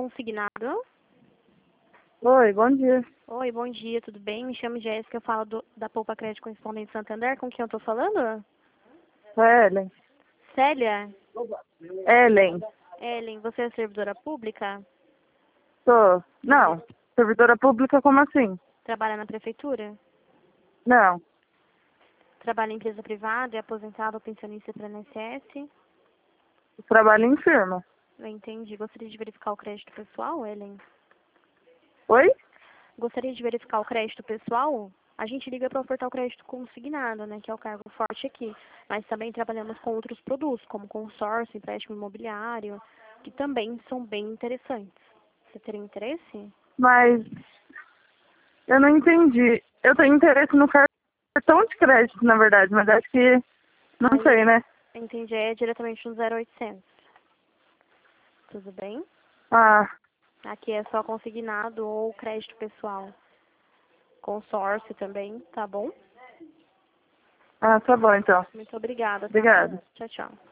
Consignado. Oi, bom dia. Oi, bom dia, tudo bem? Me chamo Jéssica, eu falo da Poupa Crédito Correspondente Santander. Com quem eu tô falando? Ellen. Célia? Ellen. Ellen, você é servidora pública? Sou. Não. Servidora pública, como assim? Trabalha na prefeitura? Não. Trabalha em empresa privada, é aposentado ou pensionista para INSS? Trabalho em firma. Eu entendi. Gostaria de verificar o crédito pessoal, Ellen? Oi? Gostaria de verificar o crédito pessoal? A gente liga para ofertar o crédito consignado, né, que é o cargo forte aqui. Mas também trabalhamos com outros produtos, como consórcio, empréstimo imobiliário, que também são bem interessantes. Você teria interesse? Mas eu não entendi. Eu tenho interesse no cartão de crédito, na verdade, mas acho que não Aí, sei, né? entendi, é diretamente no 0800. Tudo bem? Ah, Aqui é só consignado ou crédito pessoal. Consórcio também, tá bom? tá bom então. Muito obrigada, tá? Obrigada. Tchau, tchau.